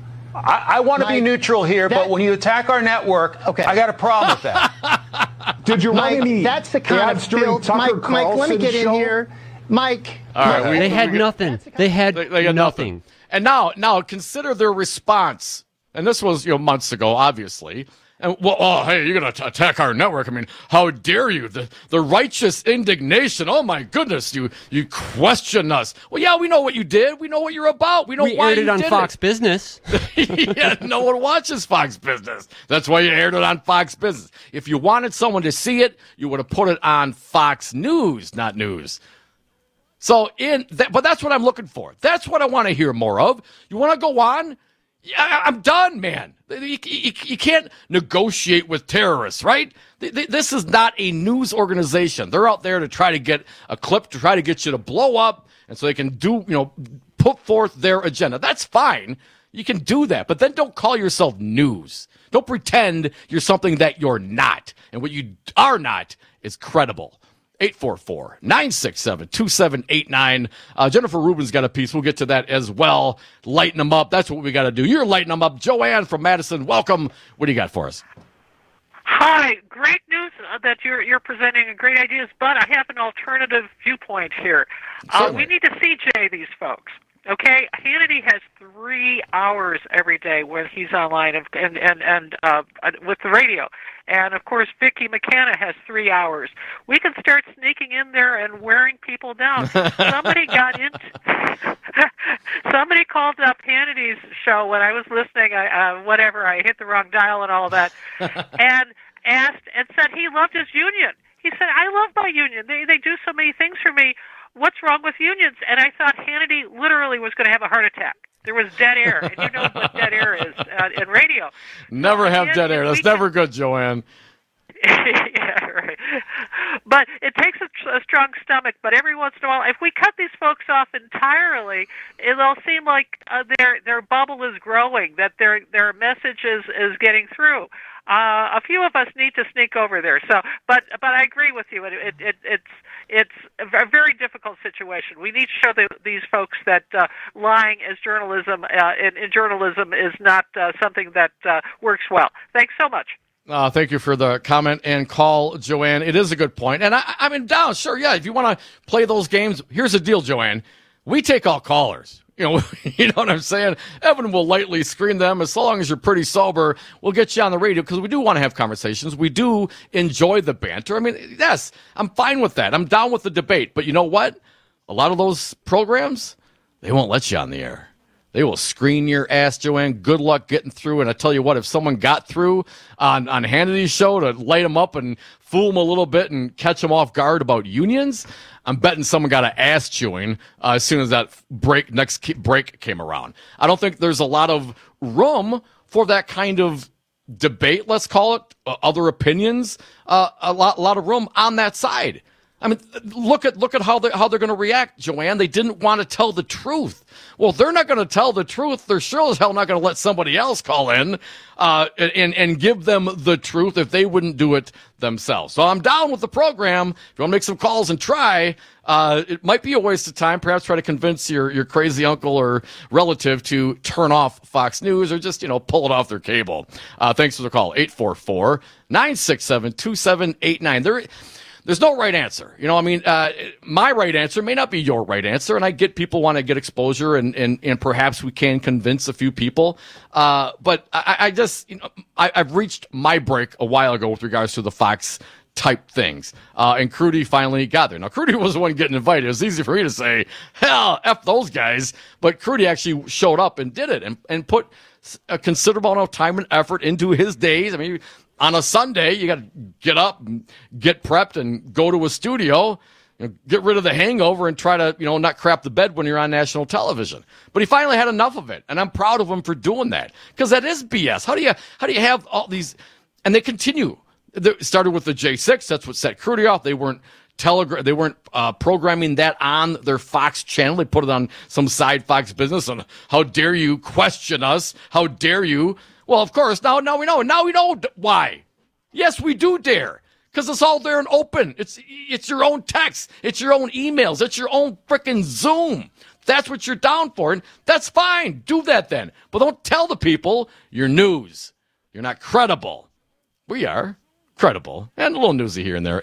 I want to be neutral here, but when you attack our network, I got a problem with that. Did you run any that's the kind of build. Mike, let me get in here. Mike. All right, they had nothing. They had nothing. And now consider their response. And this was months ago, obviously. And hey, you're going to attack our network. I mean, how dare you? The righteous indignation. Oh my goodness, you question us. Well, yeah, we know what you did. We know what you're about. We know why you aired it on Fox Business. Yeah, no one watches Fox Business. That's why you aired it on Fox Business. If you wanted someone to see it, you would have put it on Fox News, not News. So but that's what I'm looking for. That's what I want to hear more of. You want to go on? Yeah, I'm done, man. You can't negotiate with terrorists, right? This is not a news organization. They're out there to try to get a clip, to try to get you to blow up, and so they can put forth their agenda. That's fine. You can do that, but then don't call yourself news. Don't pretend you're something that you're not. And what you are not is credible. 844-967-2789. Jennifer Rubin's got a piece. We'll get to that as well. Lighten them up. That's what we got to do. You're lighting them up. Joanne from Madison, welcome. What do you got for us? Hi. Great news that you're presenting great ideas, but I have an alternative viewpoint here. We need to CJ these folks. Okay, Hannity has 3 hours every day when he's online and with the radio. And, of course, Vicki McKenna has 3 hours. We can start sneaking in there and wearing people down. Somebody called up Hannity's show when I was listening, I hit the wrong dial and all of that, and asked and said he loved his union. He said, I love my union. They do so many things for me. What's wrong with unions? And I thought Hannity literally was going to have a heart attack. There was dead air, and you know what dead air is in radio. Never have dead air. That's never good, Joanne. Yeah, right. But it takes a strong stomach. But every once in a while, if we cut these folks off entirely, it'll seem like their bubble is growing, that their message is getting through. A few of us need to sneak over there. So, but I agree with you. It's a very difficult situation. We need to show these folks that lying as journalism in journalism is not something that works well. Thanks so much. Thank you for the comment and call, Joanne. It is a good point. And I mean, down, sure, yeah, if you want to play those games, here's the deal, Joanne. We take all callers. You know what I'm saying? Evan will lightly screen them. As long as you're pretty sober, we'll get you on the radio because we do want to have conversations. We do enjoy the banter. I mean, yes, I'm fine with that. I'm down with the debate. But you know what? A lot of those programs, they won't let you on the air. They will screen your ass, Joanne. Good luck getting through. And I tell you what, if someone got through on Hannity's show to light them up and fool them a little bit and catch them off guard about unions, I'm betting someone got an ass chewing as soon as that next break came around. I don't think there's a lot of room for that kind of debate, let's call it, other opinions, a lot of room on that side. I mean, look at how they're going to react, Joanne. They didn't want to tell the truth. Well, they're not going to tell the truth. They're sure as hell not going to let somebody else call in and give them the truth if they wouldn't do it themselves. So I'm down with the program. If you want to make some calls and try, it might be a waste of time. Perhaps try to convince your crazy uncle or relative to turn off Fox News or just, pull it off their cable. Thanks for the call. 844-967-2789. There's no right answer. My right answer may not be your right answer, and I get people want to get exposure, and perhaps we can convince a few people. But I've reached my break a while ago with regards to the Fox type things. And Crudy finally got there. Now, Crudy was the one getting invited. It was easy for me to say, hell, F those guys. But Crudy actually showed up and did it and put a considerable amount of time and effort into his days. I mean, on a Sunday, you got to get up and get prepped and go to a studio, get rid of the hangover and try to, not crap the bed when you're on national television. But he finally had enough of it, and I'm proud of him for doing that because that is BS. How do you have all these? And they continue. They started with the J6. That's what set Crudy off. They weren't programming that on their Fox channel. They put it on some side Fox business. And how dare you question us? How dare you? Well, of course, now we know. Now we know why. Yes, we do dare. Because it's all there and open. It's your own text. It's your own emails. It's your own frickin' Zoom. That's what you're down for. And that's fine. Do that then. But don't tell the people you're news. You're not credible. We are credible. And a little newsy here and there.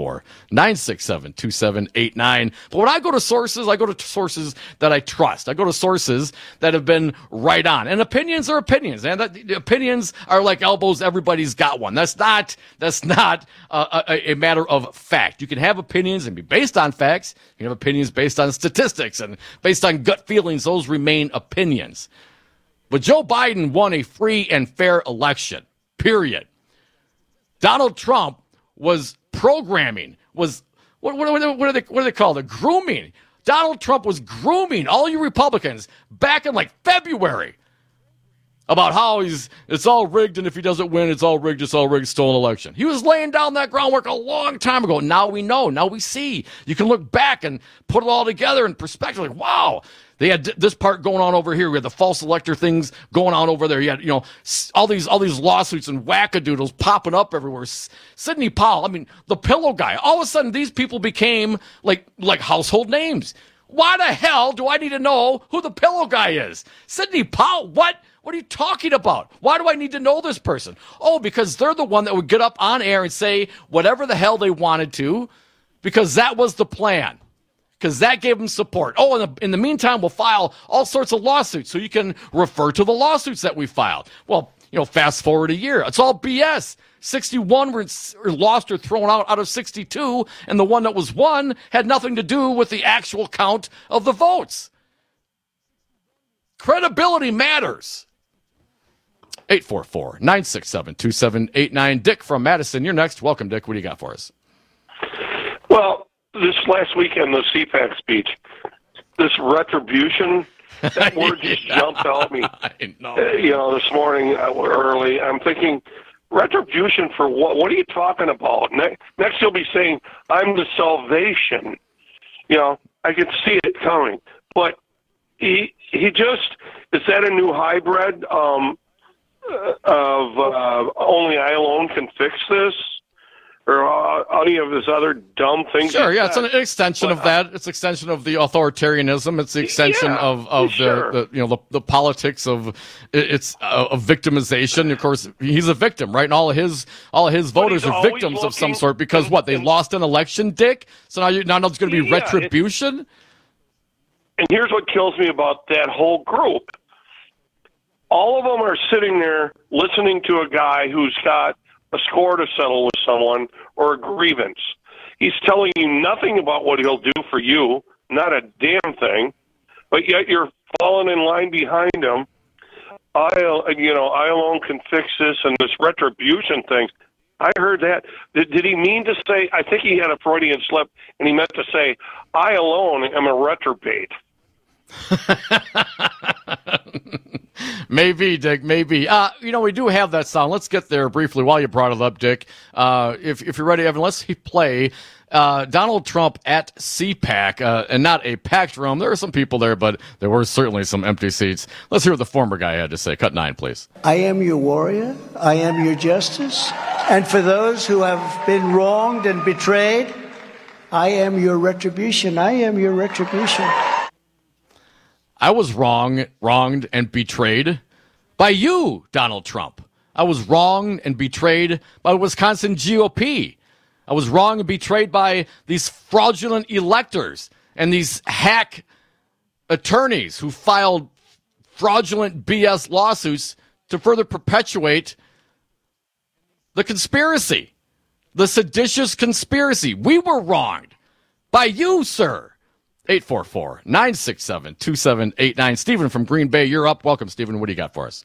844-967-2789. But when I go to sources that I trust. I go to sources that have been right on. And opinions are opinions. And opinions are like elbows. Everybody's got one. That's not a matter of fact. You can have opinions and be based on facts. You can have opinions based on statistics and based on gut feelings. Those remain opinions. But Joe Biden won a free and fair election. Period. Donald Trump was programming, what do they call it? Grooming. Donald Trump was grooming all you Republicans back in like February about how it's all rigged, and if he doesn't win, it's all rigged, stolen election. He was laying down that groundwork a long time ago. Now we know. Now we see. You can look back and put it all together in perspective. Like, wow. They had this part going on over here. We had the false elector things going on over there. You had, all these lawsuits and wackadoodles popping up everywhere. Sidney Powell, I mean, the pillow guy. All of a sudden, these people became like household names. Why the hell do I need to know who the pillow guy is? Sidney Powell, what? What are you talking about? Why do I need to know this person? Oh, because they're the one that would get up on air and say whatever the hell they wanted to, because that was the plan. Because that gave them support. Oh, in the meantime, we'll file all sorts of lawsuits so you can refer to the lawsuits that we filed. Well, fast forward a year. It's all BS. 61 were lost or thrown out of 62, and the one that was won had nothing to do with the actual count of the votes. Credibility matters. 844-967-2789. Dick from Madison, you're next. Welcome, Dick. What do you got for us? Well, this last weekend, the CPAC speech, this retribution That word just jumped out at me. I know. This morning early, I'm thinking, retribution for what? What are you talking about? Next he'll be saying, I'm the salvation. I could see it coming. But he just, is that a new hybrid of only I alone can fix this? Or any of his other dumb things? Sure, yeah, it's an extension of that. It's an extension of the authoritarianism. It's the extension of the politics of victimization. Of course, he's a victim, right? And all of his voters are victims of some sort because what? They lost an election, Dick. So now there's going to be retribution. And here's what kills me about that whole group. All of them are sitting there listening to a guy who's got a score to settle with someone or a grievance. He's telling you nothing about what he'll do for you, not a damn thing, but yet you're falling in line behind him. I alone can fix this, and this retribution thing. I heard that. Did he mean to say, I think he had a Freudian slip, and he meant to say, I alone am a retrobate. Maybe, Dick, maybe. We do have that sound. Let's get there briefly while you brought it up, Dick. If you're ready, Evan, let's play Donald Trump at CPAC, and not a packed room. There were some people there, but there were certainly some empty seats. Let's hear what the former guy had to say. Cut 9, please. I am your warrior. I am your justice. And for those who have been wronged and betrayed, I am your retribution. I am your retribution. I was wronged, and betrayed by you, Donald Trump. I was wronged and betrayed by the Wisconsin GOP. I was wronged and betrayed by these fraudulent electors and these hack attorneys who filed fraudulent BS lawsuits to further perpetuate the conspiracy, the seditious conspiracy. We were wronged by you, sir. 844-967-2789. Stephen from Green Bay, you're up. Welcome, Stephen. What do you got for us?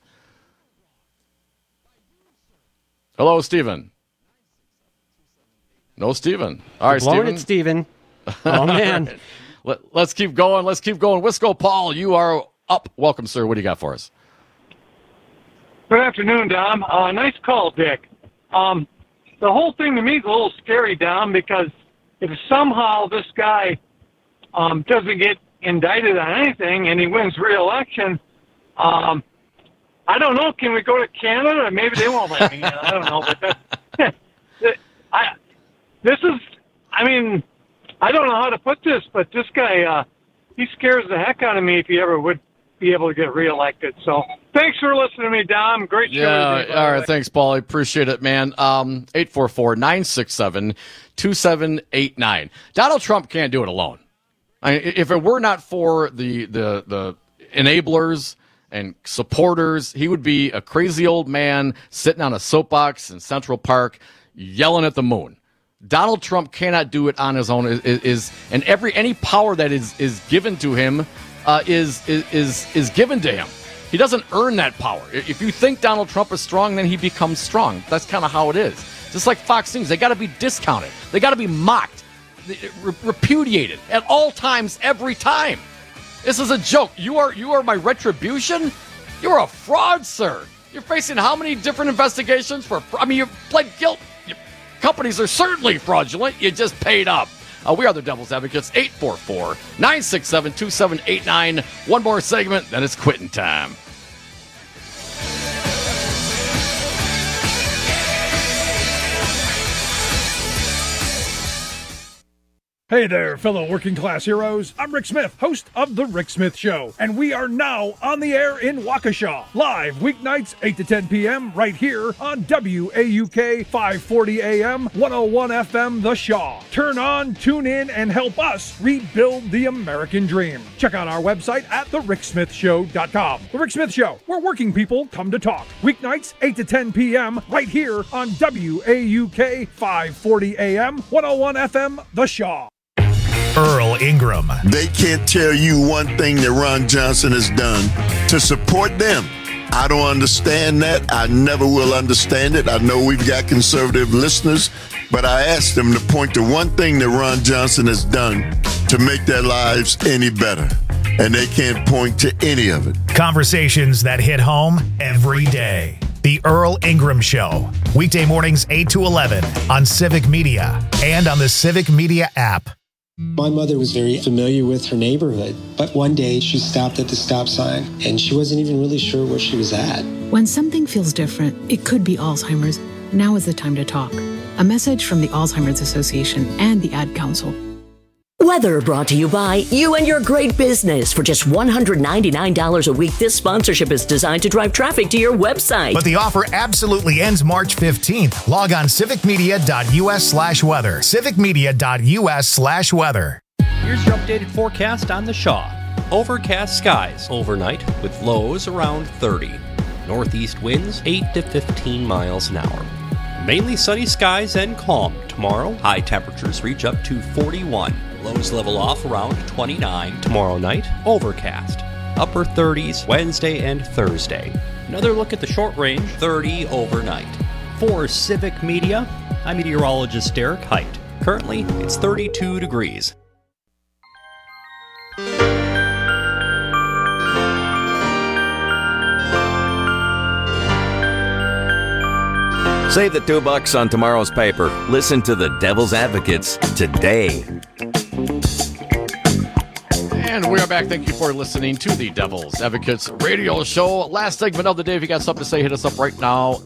Hello, Stephen. No, Stephen. All right, Stephen. Stephen. Oh, man. Let's keep going. Wisco Paul, you are up. Welcome, sir. What do you got for us? Good afternoon, Dom. Nice call, Dick. The whole thing to me is a little scary, Dom, because if somehow this guy doesn't get indicted on anything and he wins re-election, I don't know. Can we go to Canada? Maybe they won't let me in. I don't know. But I don't know how to put this, but this guy, he scares the heck out of me if he ever would be able to get reelected. So thanks for listening to me, Dom. Great show. Yeah, all right. Thanks, Paul. I appreciate it, man. 844-967-2789. Donald Trump can't do it alone. If it were not for the enablers and supporters, he would be a crazy old man sitting on a soapbox in Central Park yelling at the moon. Donald Trump cannot do it on his own. And any power that is given to him is given to him. He doesn't earn that power. If you think Donald Trump is strong, then he becomes strong. That's kind of how it is. Just like Fox News, they got to be discounted. They got to be mocked. Repudiated at all times, every time. This is a joke. You are my retribution. You're a fraud, sir. You're facing how many different investigations you pled guilt. Companies are certainly fraudulent. You just paid up. We are the Devil's Advocates. 844-967-2789. One more segment, then it's quitting time. Hey there, fellow working class heroes. I'm Rick Smith, host of The Rick Smith Show, and we are now on the air in Waukesha, live weeknights 8 to 10 p.m. right here on WAUK 540 AM, 101 FM, The Shaw. Turn on, tune in, and help us rebuild the American dream. Check out our website at thericksmithshow.com. The Rick Smith Show, where working people come to talk. Weeknights 8 to 10 p.m. right here on WAUK 540 AM, 101 FM, The Shaw. Earl Ingram. They can't tell you one thing that Ron Johnson has done to support them. I don't understand that. I never will understand it. I know we've got conservative listeners, but I asked them to point to one thing that Ron Johnson has done to make their lives any better. and they can't point to any of it. Conversations that hit home every day. The Earl Ingram Show. Weekday mornings 8 to 11 on Civic Media and on the Civic Media app. My mother was very familiar with her neighborhood, but one day she stopped at the stop sign and she wasn't even really sure where she was at. When something feels different, it could be Alzheimer's. Now is the time to talk. A message from the Alzheimer's Association and the Ad Council. Weather brought to you by You and Your Great Business. For just $199 a week, this sponsorship is designed to drive traffic to your website. But the offer absolutely ends March 15th. Log on civicmedia.us/weather. civicmedia.us/weather. Here's your updated forecast on the Shaw. Overcast skies overnight with lows around 30. Northeast winds 8 to 15 miles an hour. Mainly sunny skies and calm tomorrow. High temperatures reach up to 41. Lows level off around 29 tomorrow night. Overcast. Upper 30s Wednesday and Thursday. Another look at the short range, 30 overnight. For Civic Media, I'm meteorologist Derek Height. Currently, it's 32 degrees. Save the $2 on tomorrow's paper. Listen to the Devil's Advocates today. And we are back. Thank you for listening to the Devil's Advocates radio show. Last segment of the day. If you got something to say, hit us up right now.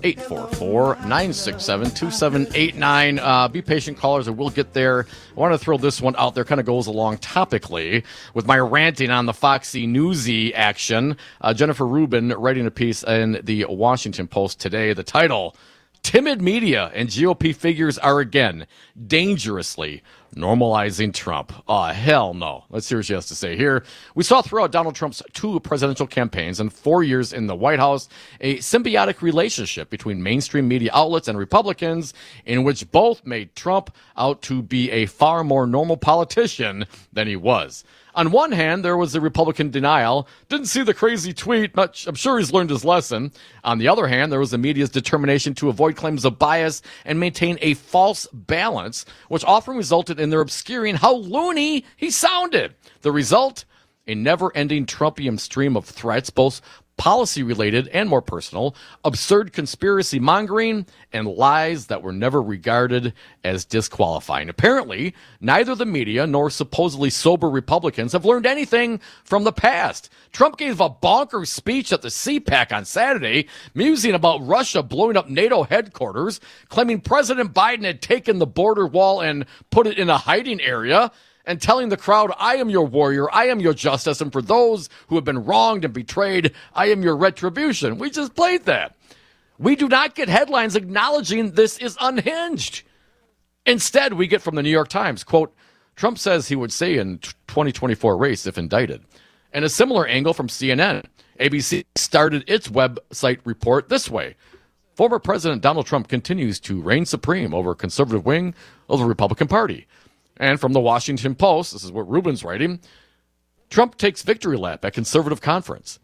844-967-2789. Be patient, callers, and we'll get there. I want to throw this one out there. Kind of goes along topically with my ranting on the Foxy Newsy action. Jennifer Rubin writing a piece in the Washington Post today. The title: Timid media and GOP figures are again dangerously normalizing Trump. Hell no. Let's hear what she has to say here. We saw throughout Donald Trump's 2 presidential campaigns and 4 years in the White House a symbiotic relationship between mainstream media outlets and Republicans in which both made Trump out to be a far more normal politician than he was. On one hand, there was the Republican denial. Didn't see the crazy tweet. I'm sure he's learned his lesson. On the other hand, there was the media's determination to avoid claims of bias and maintain a false balance, which often resulted in their obscuring how loony he sounded. The result? A never-ending Trumpian stream of threats, both policy-related and more personal, absurd conspiracy mongering, and lies that were never regarded as disqualifying. Apparently, neither the media nor supposedly sober Republicans have learned anything from the past. Trump gave a bonkers speech at the CPAC on Saturday, musing about Russia blowing up NATO headquarters, claiming President Biden had taken the border wall and put it in a hiding area, and telling the crowd, I am your warrior, I am your justice, and for those who have been wronged and betrayed, I am your retribution. We just played that. We do not get headlines acknowledging this is unhinged. Instead, we get from the New York Times, quote, Trump says he would say in 2024 race if indicted. And a similar angle from CNN. ABC started its website report this way. Former President Donald Trump continues to reign supreme over a conservative wing of the Republican Party. And from the Washington Post, this is what Rubin's writing, Trump takes victory lap at conservative conference.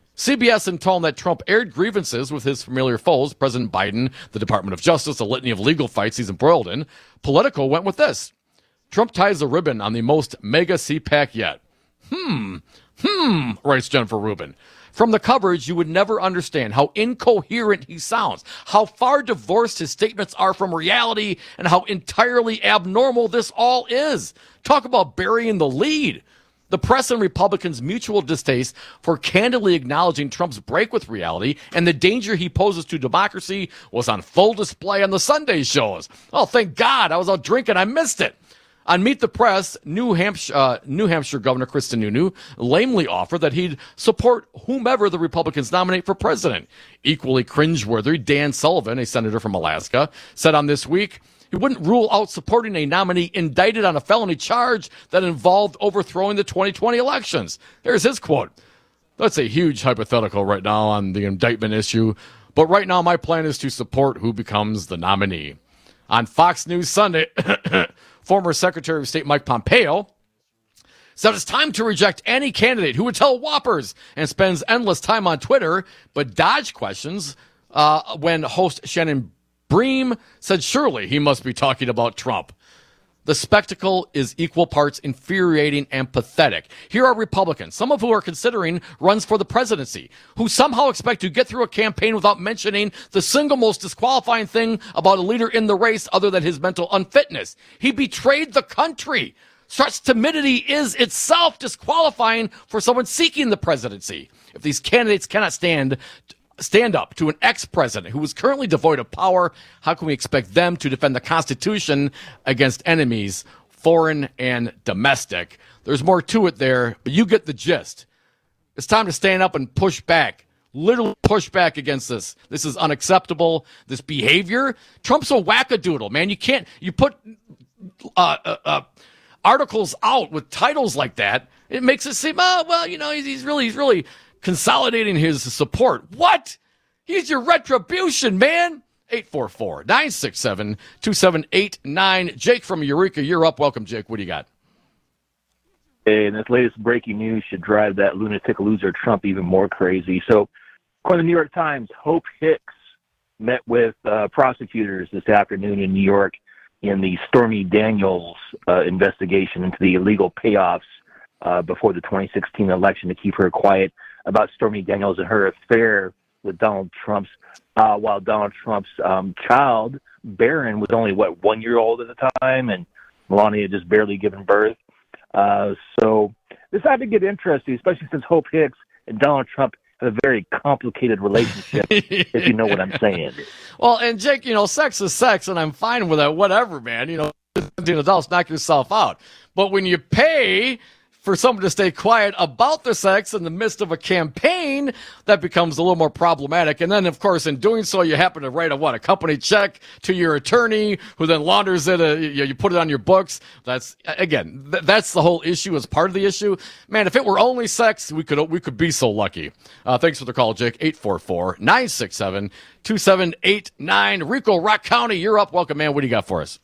CBS intoned that Trump aired grievances with his familiar foes, President Biden, the Department of Justice, a litany of legal fights he's embroiled in. Politico went with this. Trump ties a ribbon on the most mega CPAC yet. Writes Jennifer Rubin. From the coverage, you would never understand how incoherent he sounds, how far divorced his statements are from reality, and how entirely abnormal this all is. Talk about burying the lead. The press and Republicans' mutual distaste for candidly acknowledging Trump's break with reality and the danger he poses to democracy was on full display on the Sunday shows. Oh, thank God. I was out drinking. I missed it. On Meet the Press, New Hampshire Governor Kristen Sununu lamely offered that he'd support whomever the Republicans nominate for president. Equally cringeworthy, Dan Sullivan, a senator from Alaska, said on This Week he wouldn't rule out supporting a nominee indicted on a felony charge that involved overthrowing the 2020 elections. There's his quote. That's a huge hypothetical right now on the indictment issue, but right now my plan is to support who becomes the nominee. On Fox News Sunday, former Secretary of State Mike Pompeo said it's time to reject any candidate who would tell whoppers and spends endless time on Twitter, but dodge questions when host Shannon Bream said surely he must be talking about Trump. The spectacle is equal parts infuriating and pathetic. Here are Republicans, some of who are considering runs for the presidency, who somehow expect to get through a campaign without mentioning the single most disqualifying thing about a leader in the race other than his mental unfitness. He betrayed the country. Such timidity is itself disqualifying for someone seeking the presidency. If these candidates cannot stand up to an ex-president who is currently devoid of power, how can we expect them to defend the Constitution against enemies, foreign and domestic? There's more to it there, but you get the gist. It's time to stand up and push back. Literally push back against this. This is unacceptable. This behavior. Trump's a wackadoodle, man. You put articles out with titles like that. It makes it seem, he's really consolidating his support. What? He's your retribution, man. 844-967-2789. Jake from Eureka, you're up. Welcome, Jake. What do you got? Hey, and this latest breaking news should drive that lunatic loser Trump even more crazy. So, according to the New York Times, Hope Hicks met with prosecutors this afternoon in New York in the Stormy Daniels investigation into the illegal payoffs before the 2016 election to keep her quiet about Stormy Daniels and her affair with Donald Trump's, while Donald Trump's child, Barron, was only, 1 year old at the time, and Melania had just barely given birth. So this had to get interesting, especially since Hope Hicks and Donald Trump have a very complicated relationship, if you know what I'm saying. Well, and Jake, sex is sex, and I'm fine with that. Whatever, man. Adults, knock yourself out. But when you pay for someone to stay quiet about the sex in the midst of a campaign, that becomes a little more problematic. And then, of course, in doing so, you happen to write a company check to your attorney, who then launders it. You put it on your books. That's the whole issue as part of the issue. Man, if it were only sex, we could be so lucky. Thanks for the call, Jake. 844-967-2789. Rico, Rock County, you're up. Welcome, man. What do you got for us?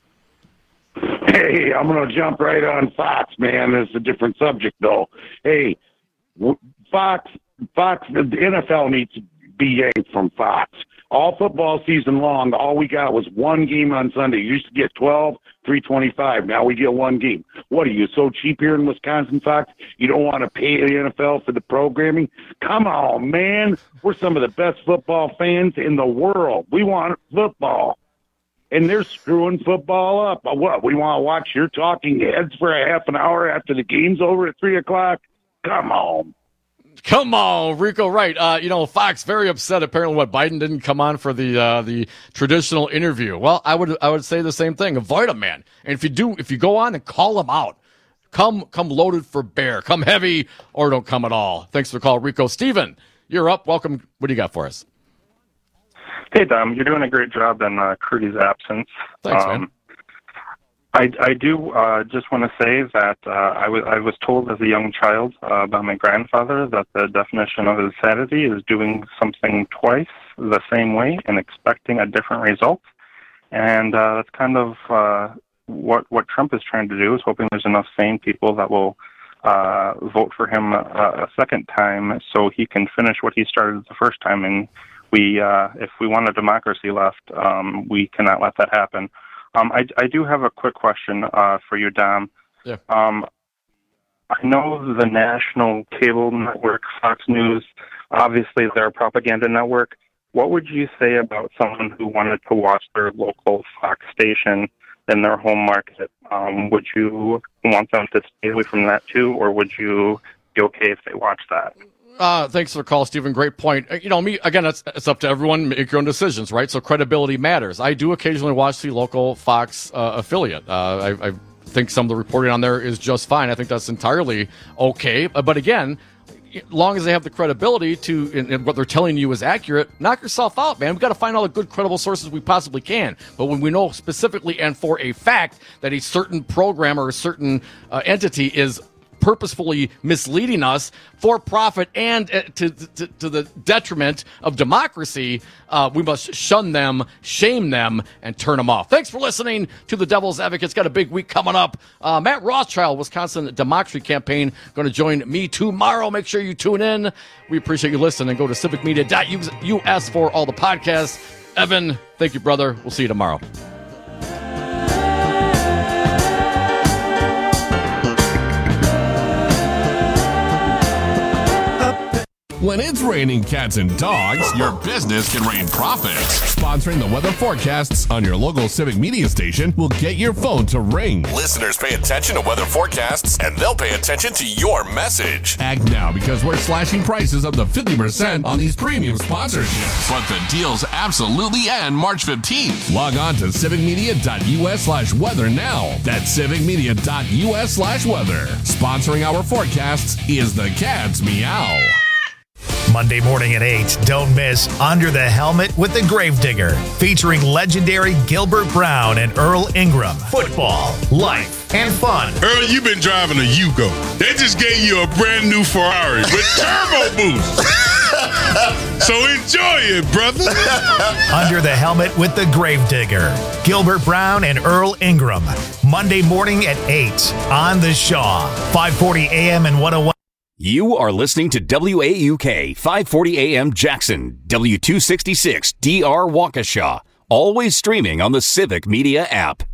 Hey, I'm going to jump right on Fox, man. It's a different subject, though. Hey, Fox, the NFL needs to be yanked from Fox. All football season long, all we got was one game on Sunday. You used to get 12, $3.25. Now we get one game. What are you, so cheap here in Wisconsin, Fox? You don't want to pay the NFL for the programming? Come on, man. We're some of the best football fans in the world. We want football. And they're screwing football up. What, we want to watch your talking heads for a half an hour after the game's over at 3 o'clock? Come on. Come on, Rico, right. Fox very upset apparently Biden didn't come on for the traditional interview. Well, I would say the same thing. Avoid him, man. And if you go on and call him out, come loaded for bear. Come heavy or don't come at all. Thanks for the call, Rico. Steven, you're up. Welcome. What do you got for us? Hey, Dom, you're doing a great job in Crudy's absence. Thanks, man. I do just want to say that I was told as a young child by my grandfather that the definition of insanity is doing something twice the same way and expecting a different result. And that's kind of what Trump is trying to do, is hoping there's enough sane people that will vote for him a second time so he can finish what he started the first time. And if we want a democracy left, we cannot let that happen. I do have a quick question for you, Dom. Yeah. I know the national cable network, Fox News, obviously they're a propaganda network. What would you say about someone who wanted to watch their local Fox station in their home market? Would you want them to stay away from that too, or would you be okay if they watch that? Thanks for the call, Stephen. Great point. Me, again, it's up to everyone. Make your own decisions, right? So credibility matters. I do occasionally watch the local Fox affiliate. I think some of the reporting on there is just fine. I think that's entirely okay. But again, as long as they have the credibility and what they're telling you is accurate, knock yourself out, man. We've got to find all the good, credible sources we possibly can. But when we know specifically and for a fact that a certain program or a certain entity is purposefully misleading us for profit and to the detriment of democracy, we must shun them, shame them, and turn them off. Thanks for listening to the Devil's Advocate's got a big week coming up. Matt Rothschild, Wisconsin Democracy Campaign, going to join me tomorrow. Make sure you tune in. We appreciate you listening, and go to civicmedia.us for all the podcasts. Evan, thank you, brother. We'll see you tomorrow. When it's raining cats and dogs, your business can rain profits. Sponsoring the weather forecasts on your local Civic Media station will get your phone to ring. Listeners pay attention to weather forecasts, and they'll pay attention to your message. Act now because we're slashing prices up to 50% on these premium sponsorships. But the deals absolutely end March 15th. Log on to civicmedia.us/weather now. That's civicmedia.us/weather. Sponsoring our forecasts is the Cats Meow. Monday morning at 8, don't miss Under the Helmet with the Gravedigger, featuring legendary Gilbert Brown and Earl Ingram. Football, life, and fun. Earl, you've been driving a Yugo. They just gave you a brand new Ferrari with turbo boost. So enjoy it, brother. Under the Helmet with the Gravedigger, Gilbert Brown and Earl Ingram. Monday morning at 8 on the Shaw, 540 AM and 101. You are listening to WAUK 540 AM Jackson, W266 DR Waukesha, always streaming on the Civic Media app.